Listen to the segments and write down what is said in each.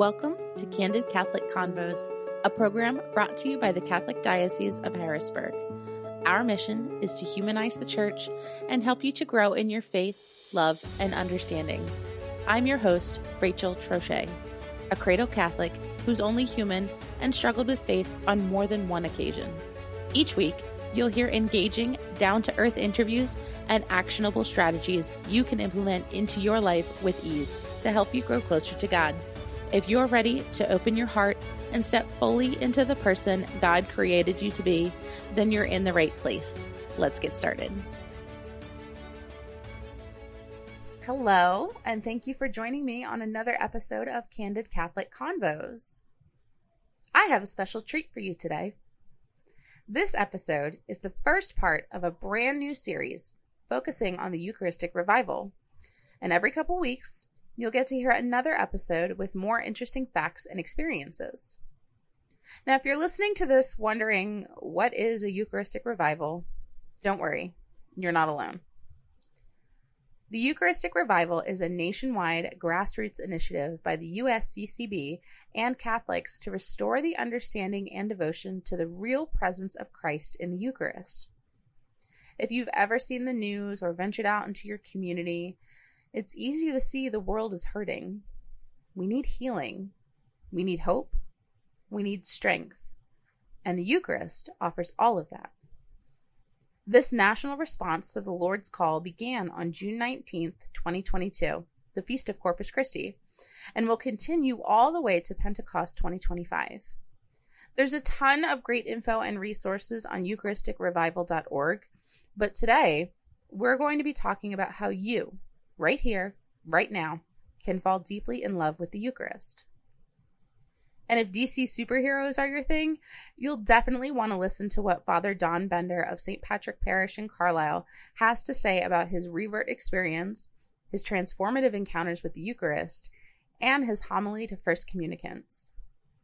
Welcome to Candid Catholic Convos, a program brought to you by the Catholic Diocese of Harrisburg. Our mission is to humanize the Church and help you to grow in your faith, love, and understanding. I'm your host, Rachel Trochet, a cradle Catholic who's only human and struggled with faith on more than one occasion. Each week, you'll hear engaging, down-to-earth interviews and actionable strategies you can implement into your life with ease to help you grow closer to God. If you're ready to open your heart and step fully into the person God created you to be, then you're in the right place. Let's get started. Hello, and thank you for joining me on another episode of Candid Catholic Convos. I have a special treat for you today. This episode is the first part of a brand new series focusing on the Eucharistic Revival. And every couple weeks, you'll get to hear another episode with more interesting facts and experiences. Now, if you're listening to this wondering what is a Eucharistic Revival, don't worry, you're not alone. The Eucharistic Revival is a nationwide grassroots initiative by the USCCB and Catholics to restore the understanding and devotion to the real presence of Christ in the Eucharist. If you've ever seen the news or ventured out into your community, it's easy to see the world is hurting. We need healing. We need hope. We need strength. And the Eucharist offers all of that. This national response to the Lord's Call began on June 19th, 2022, the Feast of Corpus Christi, and will continue all the way to Pentecost 2025. There's a ton of great info and resources on eucharisticrevival.org, but today we're going to be talking about how you, right here, right now, can fall deeply in love with the Eucharist. And if DC superheroes are your thing, you'll definitely want to listen to what Father Don Bender of St. Patrick Parish in Carlisle has to say about his revert experience, his transformative encounters with the Eucharist, and his homily to first communicants.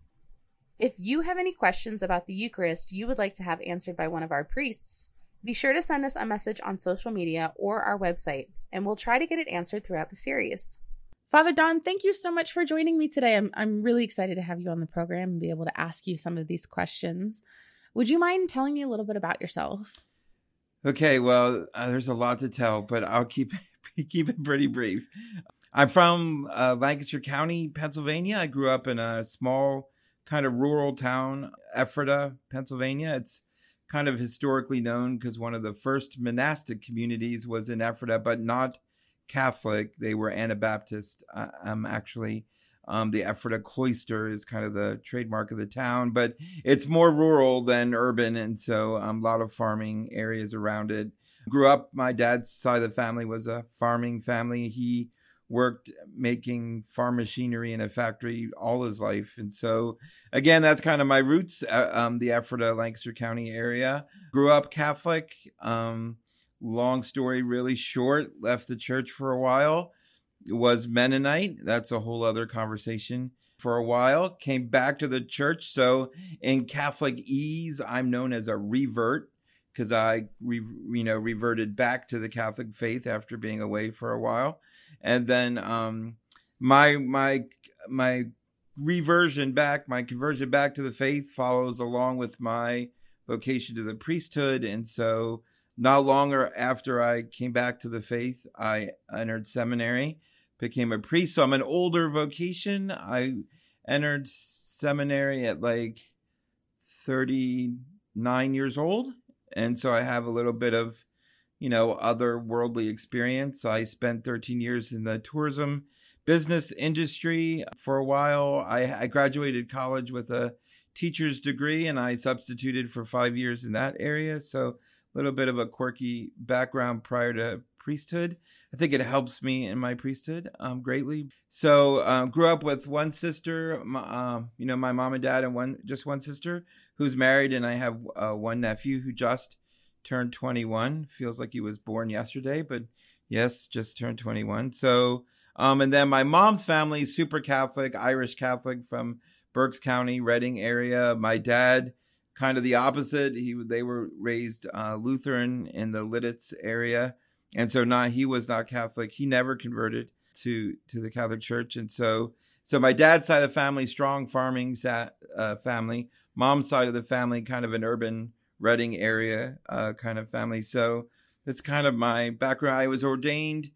If you have any questions about the Eucharist you would like to have answered by one of our priests, be sure to send us a message on social media or our website, and we'll try to get it answered throughout the series. Father Don, thank you so much for joining me today. I'm really excited to have you on the program and be able to ask you some of these questions. Would you mind telling me a little bit about yourself? Okay, well, there's a lot to tell, but I'll keep it pretty brief. I'm from Lancaster County, Pennsylvania. I grew up in a small kind of rural town, Ephrata, Pennsylvania. It's kind of historically known because one of the first monastic communities was in Ephrata, but not Catholic. They were Anabaptist, actually. The Ephrata cloister is kind of the trademark of the town, but it's more rural than urban, and so a lot of farming areas around it. Grew up, my dad's side of the family was a farming family. He worked making farm machinery in a factory all his life, and so again, that's kind of my roots, the Ephrata, Lancaster County area. Grew up Catholic. Long story really short, left the church for a while, was Mennonite. That's a whole other conversation for a while. Came back to the church. So in Catholicese, I'm known as a revert because I reverted back to the Catholic faith after being away for a while. And then my conversion back to the faith follows along with my vocation to the priesthood. And so not long after I came back to the faith, I entered seminary, became a priest. So I'm an older vocation. I entered seminary at like 39 years old. And so I have a little bit of, other worldly experience. I spent 13 years in the tourism business industry for a while. I graduated college with a teacher's degree and I substituted for 5 years in that area. So little bit of a quirky background prior to priesthood. I think it helps me in my priesthood greatly. So grew up with one sister, my mom and dad, and one sister who's married, and I have one nephew who just turned 21. Feels like he was born yesterday, but yes, just turned 21. So and then my mom's family, super Catholic, Irish Catholic from Berks County, Reading area. My dad, kind of the opposite. They were raised Lutheran in the Lidditz area. And so he was not Catholic. He never converted to the Catholic Church. And so So my dad's side of the family, strong farming family. Mom's side of the family, kind of an urban Reading area kind of family. So that's kind of my background. I was ordained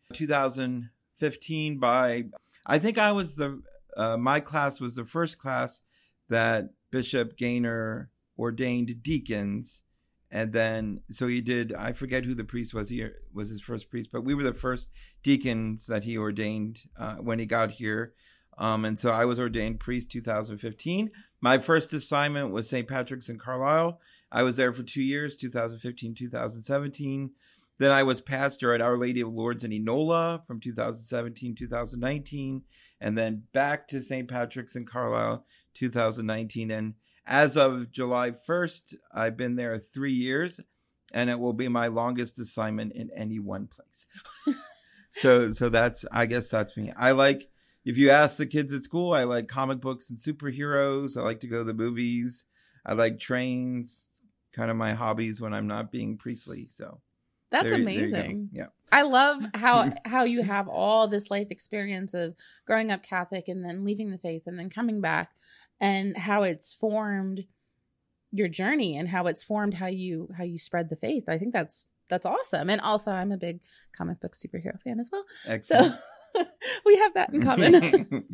2015 by, I think I was my class was the first class that Bishop Gaynor ordained deacons. And then, so he did, I forget who the priest was. He was his first priest, but we were the first deacons that he ordained when he got here. And so I was ordained priest 2015. My first assignment was St. Patrick's in Carlisle. I was there for 2 years, 2015, 2017. Then I was pastor at Our Lady of Lourdes in Enola from 2017, 2019. And then back to St. Patrick's in Carlisle, 2019. And as of July 1st, I've been there 3 years, and it will be my longest assignment in any one place. So that's, I guess that's me. I like, if you ask the kids at school, I like comic books and superheroes. I like to go to the movies. I like trains, kind of my hobbies when I'm not being priestly. So that's amazing. Yeah. I love how you have all this life experience of growing up Catholic and then leaving the faith and then coming back, and how it's formed your journey and how it's formed how you spread the faith. I think that's awesome. And also, I'm a big comic book superhero fan as well. Excellent. So we have that in common.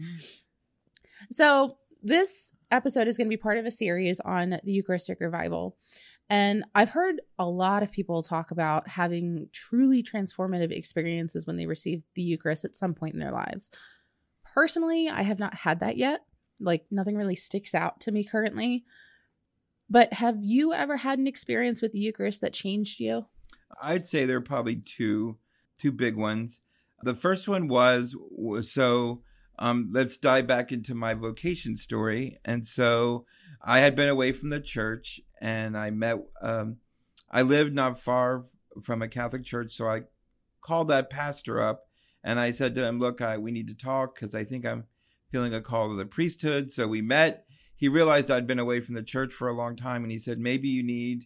So this episode is going to be part of a series on the Eucharistic revival. And I've heard a lot of people talk about having truly transformative experiences when they receive the Eucharist at some point in their lives. Personally, I have not had that yet. Like, nothing really sticks out to me currently. But have you ever had an experience with the Eucharist that changed you? I'd say there are probably two big ones. The first one was let's dive back into my vocation story. And so I had been away from the church, and I lived not far from a Catholic church. So I called that pastor up, and I said to him, look, we need to talk because I think I'm feeling a call to the priesthood. So we met. He realized I'd been away from the church for a long time, and he said, maybe you need,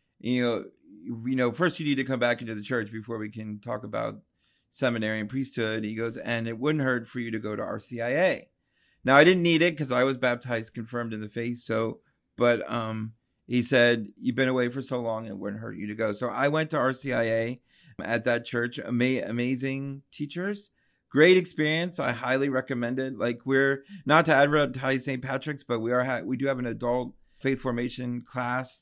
first you need to come back into the church before we can talk about seminary and priesthood. He goes, and it wouldn't hurt for you to go to RCIA. Now, I didn't need it because I was baptized, confirmed in the faith. But he said, you've been away for so long, it wouldn't hurt you to go. So I went to RCIA at that church. Amazing teachers. Great experience. I highly recommend it. Like, we're not to advertise St. Patrick's, but we do have an adult faith formation class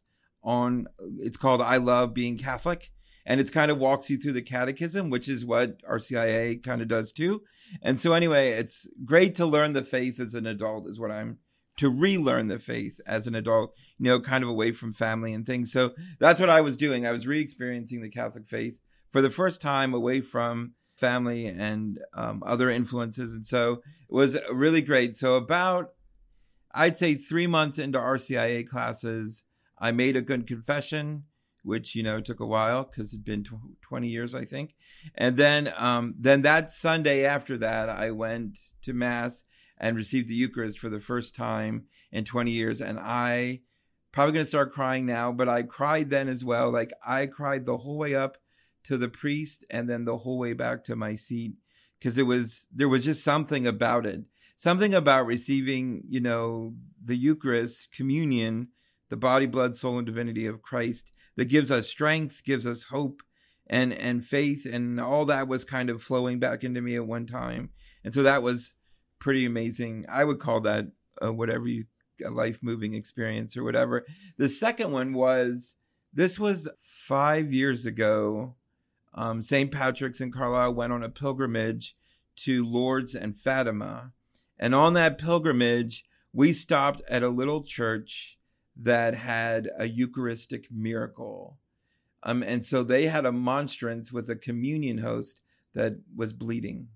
it's called I Love Being Catholic. And it kind of walks you through the catechism, which is what RCIA kind of does too. And so anyway, it's great to learn the faith as an adult to relearn the faith as an adult, kind of away from family and things. So that's what I was doing. I was re-experiencing the Catholic faith for the first time away from family and other influences. And so it was really great. So about, I'd say 3 months into RCIA classes, I made a good confession, which, took a while because it'd been 20 years, I think. And then that Sunday after that, I went to Mass and received the Eucharist for the first time in 20 years. And I probably going to start crying now, but I cried then as well. Like, I cried the whole way up to the priest and then the whole way back to my seat, because there was just something about it. Something about receiving, the Eucharist, communion, the body, blood, soul, and divinity of Christ, that gives us strength, gives us hope and faith, and all that was kind of flowing back into me at one time. And so that was pretty amazing. I would call that a life-moving experience or whatever. The second one this was 5 years ago. St. Patrick's in Carlisle went on a pilgrimage to Lourdes and Fatima. And on that pilgrimage, we stopped at a little church that had a Eucharistic miracle. And so they had a monstrance with a communion host that was bleeding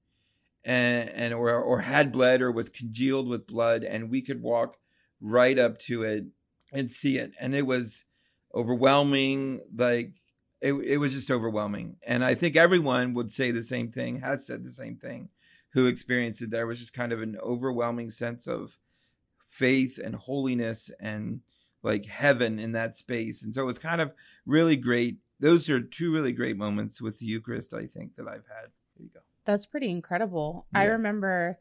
or had bled or was congealed with blood. And we could walk right up to it and see it. And it was overwhelming. Like, it was just overwhelming. And I think everyone would say the same thing, has said the same thing, who experienced it. There was just kind of an overwhelming sense of faith and holiness and like heaven in that space. And so it was kind of really great. Those are two really great moments with the Eucharist, I think, that I've had. There you go. That's pretty incredible. Yeah. I remember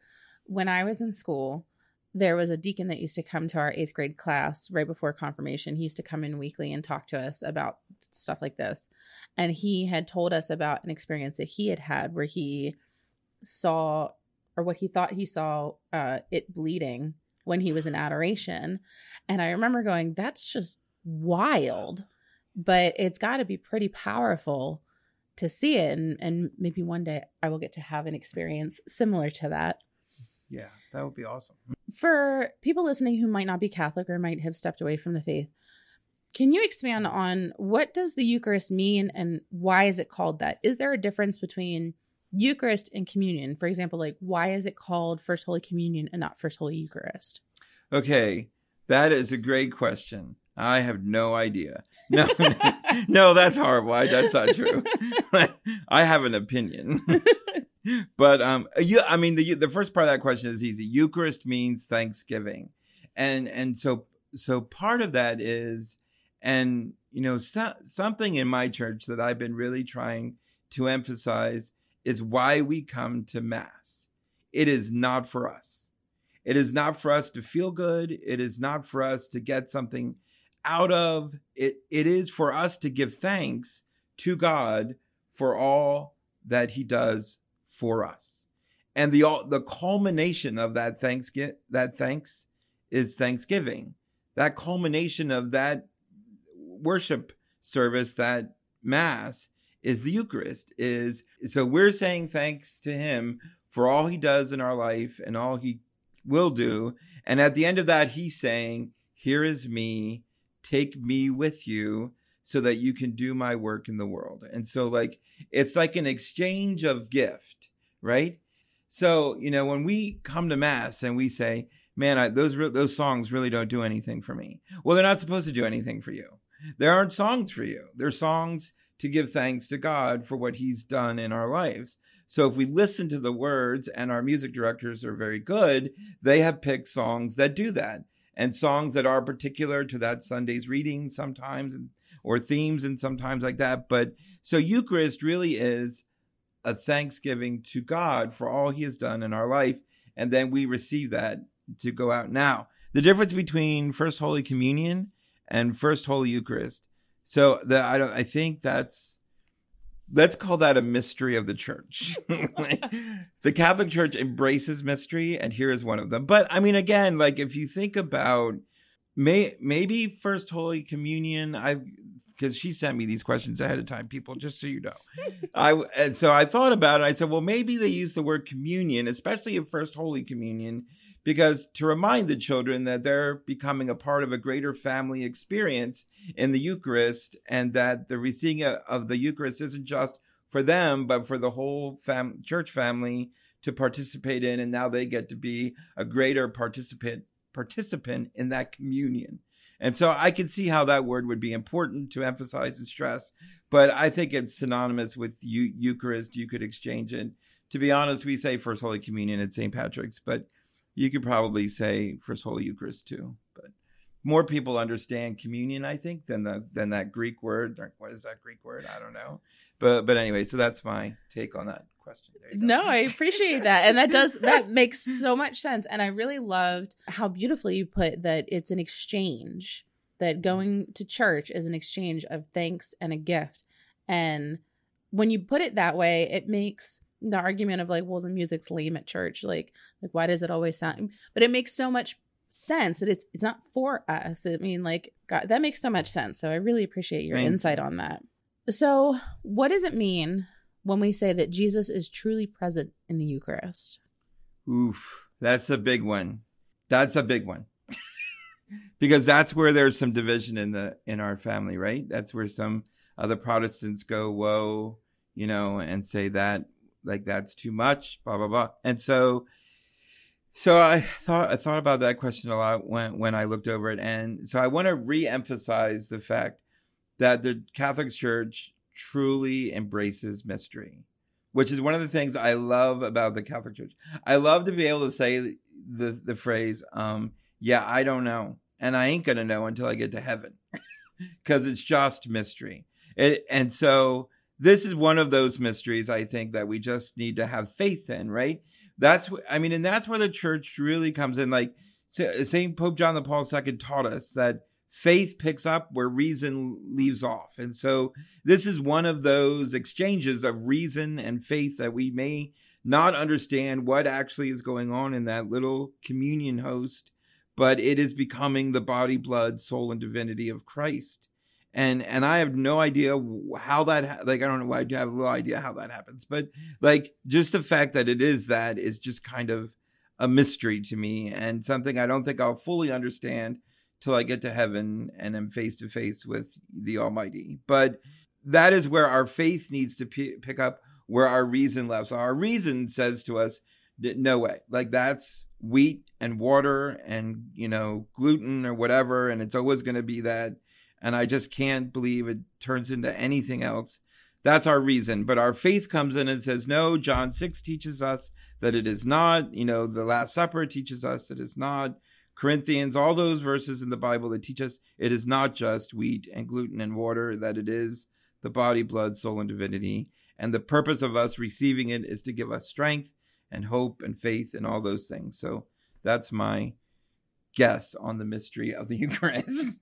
when I was in school, there was a deacon that used to come to our 8th grade class right before confirmation. He used to come in weekly and talk to us about stuff like this. And he had told us about an experience that he had had where he saw, or what he thought he saw, it bleeding when he was in adoration. And I remember going, that's just wild, but it's got to be pretty powerful to see it. And maybe one day I will get to have an experience similar to that. Yeah, that would be awesome. For people listening who might not be Catholic or might have stepped away from the faith, can you expand on what does the Eucharist mean and why is it called that? Is there a difference between Eucharist and communion? For example, like why is it called First Holy Communion and not First Holy Eucharist? Okay, that is a great question. I have no idea. No, no, that's horrible. That's not true. I have an opinion. But I mean, the first part of that question is easy. Eucharist means thanksgiving, and so part of that is, and you know, something in my church that I've been really trying to emphasize is why we come to Mass. It is not for us. It is not for us to feel good. It is not for us to get something out of it. It is for us to give thanks to God for all that He does for us. And the culmination of that thanks is Thanksgiving. That culmination of that worship service, that Mass, is the Eucharist. So we're saying thanks to Him for all He does in our life and all He will do. And at the end of that, He's saying, here is me, take me with you so that you can do my work in the world. And so it's like an exchange of gift, right? So, you know, when we come to Mass and we say, man, those songs really don't do anything for me. Well, they're not supposed to do anything for you. There aren't songs for you. They're songs to give thanks to God for what He's done in our lives. So if we listen to the words, and our music directors are very good, they have picked songs that do that, and songs that are particular to that Sunday's reading sometimes, or themes and sometimes like that. But so Eucharist really is a thanksgiving to God for all He has done in our life. And then we receive that to go out. Now, the difference between First Holy Communion and First Holy Eucharist. So I think let's call that a mystery of the church. The Catholic Church embraces mystery, and here is one of them. But I mean, again, if you think about maybe First Holy Communion, because she sent me these questions ahead of time, people, just so you know. And so I thought about it. I said, well, maybe they use the word communion, especially in First Holy Communion, because to remind the children that they're becoming a part of a greater family experience in the Eucharist, and that the receiving of the Eucharist isn't just for them, but for the whole church family to participate in. And now they get to be a greater participant in that communion. And so I can see how that word would be important to emphasize and stress, but I think it's synonymous with Eucharist. You could exchange it. To be honest, we say First Holy Communion at St. Patrick's, but you could probably say First Holy Eucharist too. But more people understand communion, I think, than that Greek word. What is that Greek word? I don't know. But anyway, so that's my take on that question. No, I appreciate that. And that makes so much sense. And I really loved how beautifully you put that it's an exchange, that going to church is an exchange of thanks and a gift. And when you put it that way, it makes the argument of well, the music's lame at church. Like why does it always sound? But it makes so much sense that it's not for us. I mean, God, that makes so much sense. So I really appreciate your insight on that. So what does it mean when we say that Jesus is truly present in the Eucharist? Oof, that's a big one. Because that's where there's some division in our family, right? That's where some other Protestants go, whoa, and say that that's too much, blah blah blah. And so I thought about that question a lot when I looked over it, and so I want to re-emphasize the fact that the Catholic Church truly embraces mystery, which is one of the things I love about the Catholic Church. I love to be able to say the phrase, yeah, I don't know, and I ain't gonna know until I get to heaven, because it's just mystery. And so this is one of those mysteries, I think, that we just need to have faith in, right? and that's where the church really comes in. Like St. Pope John Paul II taught us that faith picks up where reason leaves off. And so this is one of those exchanges of reason and faith that we may not understand what actually is going on in that little communion host, but it is becoming the body, blood, soul, and divinity of Christ. And I have no idea how that, like, I don't know, I have no idea how that happens, but like just the fact that it is that is just kind of a mystery to me, and something I don't think I'll fully understand till I get to heaven and am face to face with the Almighty. But that is where our faith needs to pick up where our reason left. So our reason says to us, no way, like that's wheat and water and, gluten or whatever. And it's always going to be that. And I just can't believe it turns into anything else. That's our reason. But our faith comes in and says, no, John 6 teaches us that it is not. The Last Supper teaches us it is not. Corinthians, all those verses in the Bible that teach us it is not just wheat and gluten and water, that it is the body, blood, soul, and divinity. And the purpose of us receiving it is to give us strength and hope and faith and all those things. So that's my guess on the mystery of the Eucharist.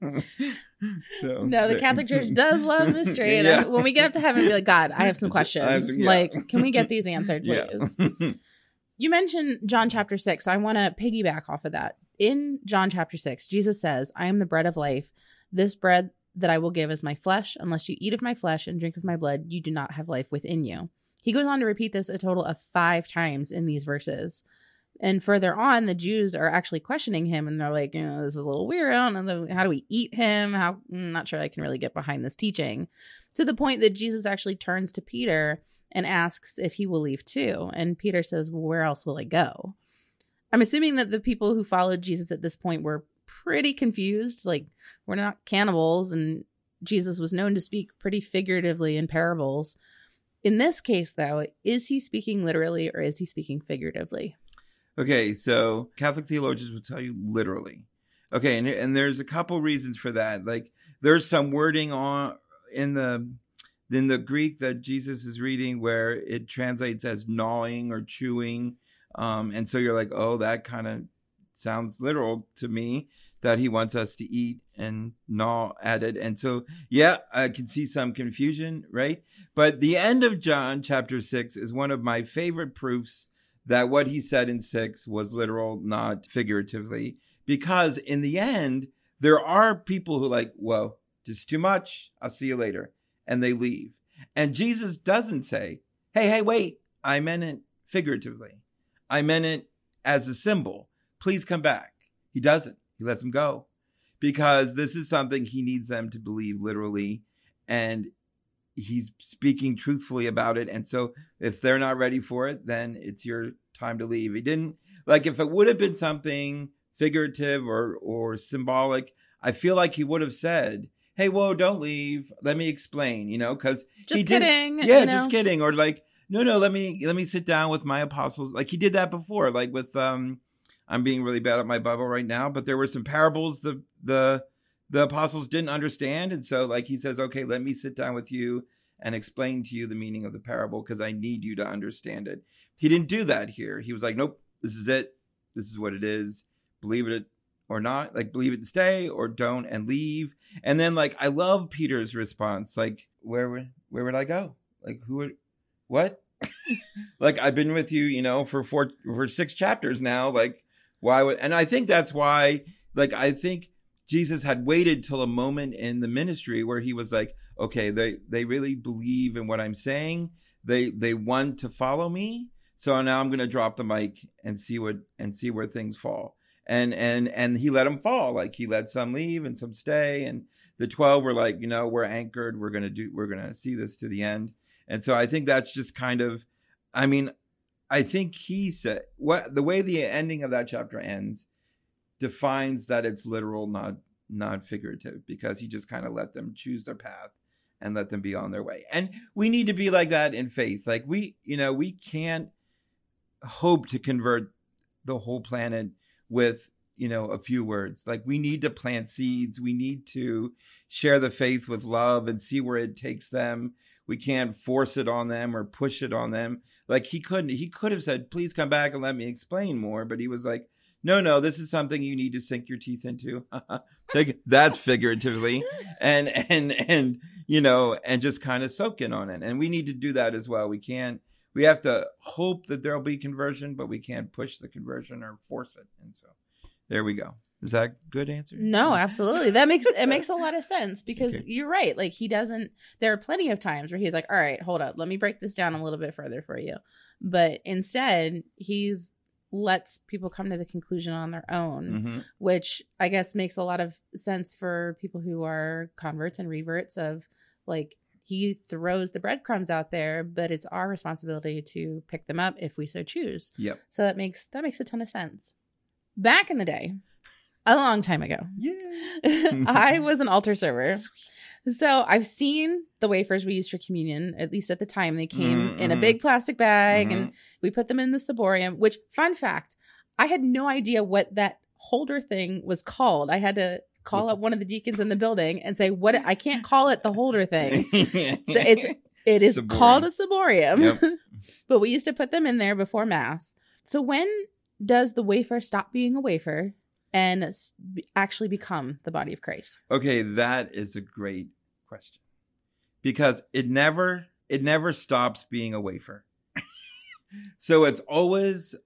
No, the Catholic Church does love mystery. And when we get up to heaven, we'll be like, God, I have some questions. Like, can we get these answered, please? Yeah. You mentioned John chapter 6. So I want to piggyback off of that. In John chapter 6, Jesus says, I am the bread of life. This bread that I will give is my flesh. Unless you eat of my flesh and drink of my blood, you do not have life within you. He goes on to repeat this a total of 5 times in these verses. And further on, the Jews are actually questioning him, and they're like, this is a little weird. I don't know. How do we eat him? I'm not sure I can really get behind this teaching. To the point that Jesus actually turns to Peter and asks if he will leave too. And Peter says, well, where else will I go? I'm assuming that the people who followed Jesus at this point were pretty confused. Like, we're not cannibals, and Jesus was known to speak pretty figuratively in parables. In this case, though, is he speaking literally or is he speaking figuratively? Okay, so Catholic theologians will tell you literally. Okay, and there's a couple reasons for that. Like, there's some wording in the Greek that Jesus is reading where it translates as gnawing or chewing. And so you're like, oh, that kind of sounds literal to me, that he wants us to eat and gnaw at it. And so, yeah, I can see some confusion, right? But the end of John chapter 6 is one of my favorite proofs that what he said in 6 was literal, not figuratively. Because in the end, there are people who are like, whoa, just too much. I'll see you later. And they leave. And Jesus doesn't say, hey, wait, I meant it figuratively. I meant it as a symbol. Please come back. He doesn't. He lets them go because this is something he needs them to believe literally. And he's speaking truthfully about it. And so if they're not ready for it, then it's your time to leave. He didn't, like, if it would have been something figurative or symbolic, I feel like he would have said, hey, whoa, don't leave. Let me explain, because just kidding. Yeah, just kidding. Or like, no, let me sit down with my apostles. Like he did that before, like with, I'm being really bad at my Bible right now, but there were some parables the apostles didn't understand. And so like he says, okay, let me sit down with you and explain to you the meaning of the parable because I need you to understand it. He didn't do that here. He was like, nope, this is it. This is what it is. Believe it or not, like believe it and stay or don't and leave. And then like, I love Peter's response. Like, where would I go? Like what? Like I've been with you, for 6 chapters now. Like why would, and I think that's why, like, I think Jesus had waited till a moment in the ministry where he was like, okay, they really believe in what I'm saying. They want to follow me. So now I'm going to drop the mic and see where things fall. And he let them fall. Like he let some leave and some stay. And the 12 were like, we're anchored. We're going to see this to the end. And so I think that's just kind of, I think he said the way the ending of that chapter ends defines that it's literal, not figurative, because he just kind of let them choose their path and let them be on their way. And we need to be like that in faith. Like we can't hope to convert the whole planet with, a few words. Like we need to plant seeds. We need to share the faith with love and see where it takes them. We can't force it on them or push it on them. Like he could have said, please come back and let me explain more. But he was like, no, this is something you need to sink your teeth into. That's figuratively. And just kind of soak in on it. And we need to do that as well. We have to hope that there'll be conversion, but we can't push the conversion or force it. And so there we go. Is that a good answer? No, absolutely. It makes a lot of sense because You're right. Like there are plenty of times where he's like, all right, hold up. Let me break this down a little bit further for you. But instead he's lets people come to the conclusion on their own, which I guess makes a lot of sense for people who are converts and reverts of like, he throws the breadcrumbs out there, but it's our responsibility to pick them up if we so choose. Yep. So that makes a ton of sense. Back in the day, a long time ago, I was an altar server. Sweet. So I've seen the wafers we used for communion, at least at the time. They came in a big plastic bag and we put them in the ciborium, which, fun fact, I had no idea what that holder thing was called. I had to call up one of the deacons in the building and say, I can't call it the holder thing. So it is ciborium. Called a ciborium. Yep. But we used to put them in there before Mass. So when does the wafer stop being a wafer and actually become the body of Christ? Okay, that is a great question. Because it never stops being a wafer. So it's always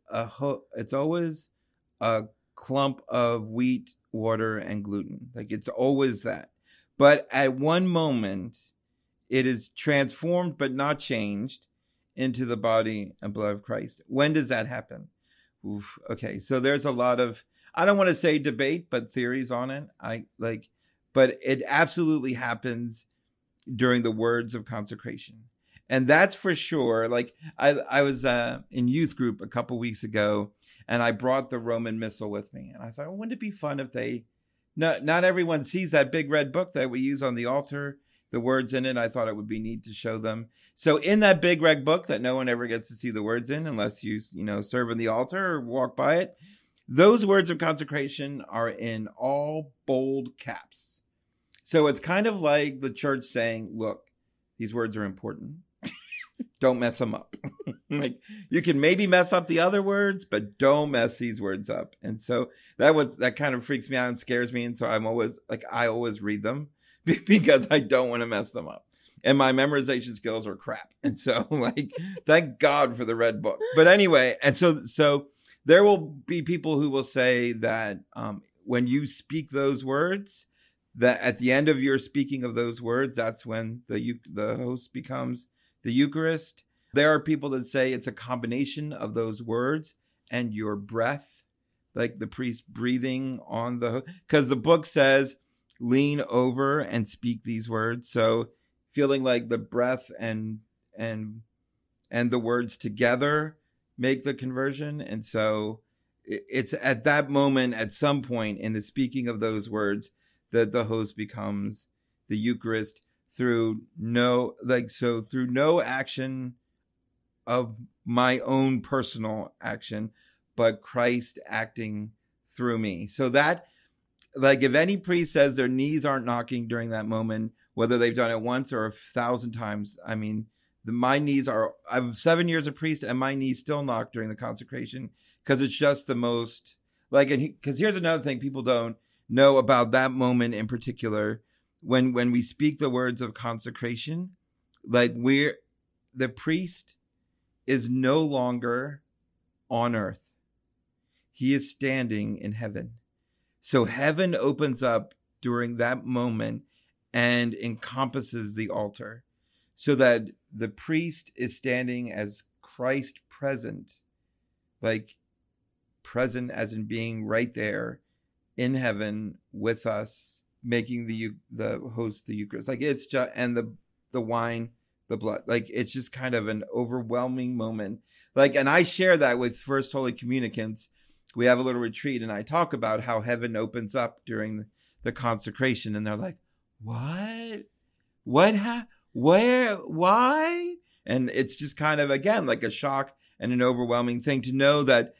a clump of wheat, water, and gluten. Like it's always that. But at one moment, it is transformed but not changed into the body and blood of Christ. When does that happen? Oof, okay, so there's a lot of, I don't want to say debate, but theories on it. But it absolutely happens during the words of consecration. And that's for sure. Like I was in youth group a couple weeks ago, and I brought the Roman Missal with me. And I thought, wouldn't it be fun if not everyone sees that big red book that we use on the altar, the words in it. I thought it would be neat to show them. So in that big red book that no one ever gets to see the words in unless you serve in the altar or walk by it, those words of consecration are in all bold caps. So it's kind of like the church saying, look, these words are important. Don't mess them up. Like you can maybe mess up the other words, but don't mess these words up. And so that kind of freaks me out and scares me. And so I always read them because I don't want to mess them up. And my memorization skills are crap. And so thank God for the red book. But anyway, and so there will be people who will say that when you speak those words, that at the end of your speaking of those words, that's when the host becomes the Eucharist. There are people that say it's a combination of those words and your breath, like the priest breathing on because the book says, lean over and speak these words. So feeling like the breath and the words together make the conversion. And so it's at that moment, at some point in the speaking of those words, that the host becomes the Eucharist through no action of my own personal action, but Christ acting through me. So that, like, if any priest says their knees aren't knocking during that moment, whether they've done it once or 1,000 times, I mean, my knees are, I'm 7 years a priest and my knees still knock during the consecration because it's just the most, because here's another thing people don't know about that moment in particular. When we speak the words of consecration, the priest is no longer on earth. He is standing in heaven. So heaven opens up during that moment and encompasses the altar so that the priest is standing as Christ present, present as in being right there in heaven with us, making the host the Eucharist. It's just, and the wine, the blood, it's just kind of an overwhelming moment. And I share that with First Holy Communicants. We have a little retreat and I talk about how heaven opens up during the consecration, and they're like, what? Where? Why? And it's just kind of, again, like a shock and an overwhelming thing to know that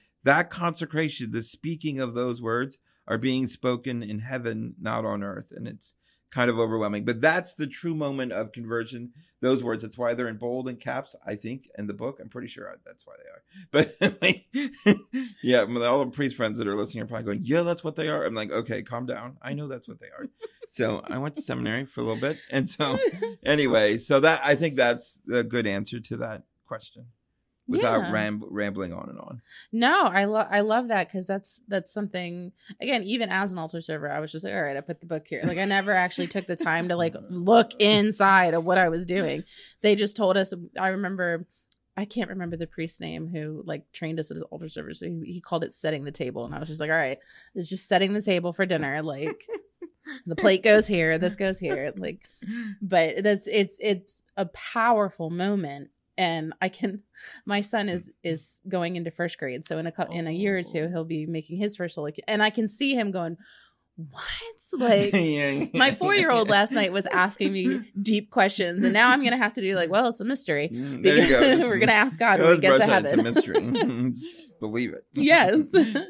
consecration, the speaking of those words, are being spoken in heaven, not on earth. And it's kind of overwhelming. But that's the true moment of conversion. Those words. That's why they're in bold and caps, I think, in the book. I'm pretty sure that's why they are. But like, yeah, all the priest friends that are listening are probably going, yeah, that's what they are. I'm like, okay, calm down. I know that's what they are. So I went to seminary for a little bit. And so anyway, so that I think that's a good answer to that question without rambling on and on. No, I love that, because that's something, again, even as an altar server, I was just like, all right, I put the book here. Like, I never actually took the time to like look inside of what I was doing. They just told us. I can't remember the priest's name who like trained us as altar servers. So he called it setting the table. And I was just like, all right, it's just setting the table for dinner. Like, the plate goes here, this goes here. Like, but it's a powerful moment. And my son is going into first grade. So in a year or two, he'll be making his first Holy Communion. And I can see him going, what? Like, my 4-year-old last night was asking me deep questions. And now I'm going to have to do like, well, it's a mystery. There you go. We're going to ask God when we get to heaven. It's a mystery. Just believe it. Yes.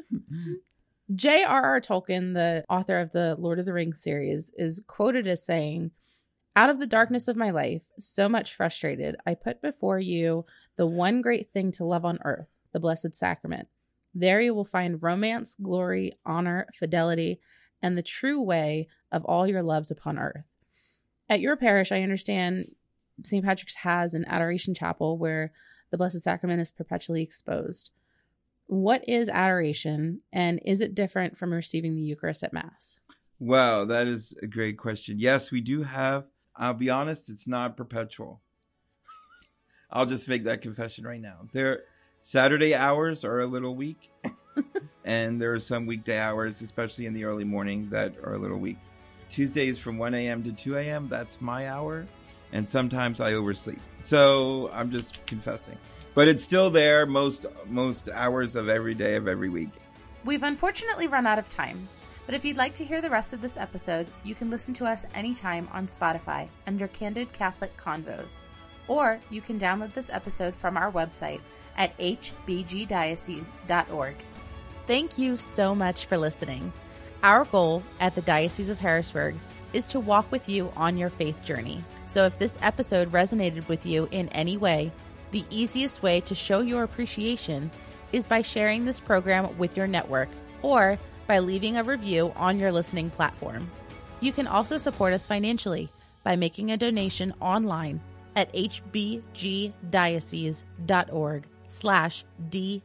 J.R.R. Tolkien, the author of the Lord of the Rings series, is quoted as saying, "Out of the darkness of my life, so much frustrated, I put before you the one great thing to love on earth, the Blessed Sacrament. There you will find romance, glory, honor, fidelity, and the true way of all your loves upon earth." At your parish, I understand St. Patrick's has an adoration chapel where the Blessed Sacrament is perpetually exposed. What is adoration, and is it different from receiving the Eucharist at Mass? Wow, that is a great question. Yes, we do have. I'll be honest, it's not perpetual. I'll just make that confession right now. Saturday hours are a little weak, and there are some weekday hours, especially in the early morning, that are a little weak. Tuesdays from 1 a.m. to 2 a.m., that's my hour, and sometimes I oversleep. So I'm just confessing. But it's still there most hours of every day of every week. We've unfortunately run out of time. But if you'd like to hear the rest of this episode, you can listen to us anytime on Spotify under Candid Catholic Convos. Or you can download this episode from our website at hbgdiocese.org. Thank you so much for listening. Our goal at the Diocese of Harrisburg is to walk with you on your faith journey. So if this episode resonated with you in any way, the easiest way to show your appreciation is by sharing this program with your network or by leaving a review on your listening platform. You can also support us financially by making a donation online at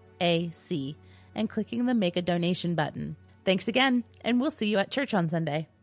hbgdiocese.org/DAC and clicking the Make a Donation button. Thanks again, and we'll see you at church on Sunday.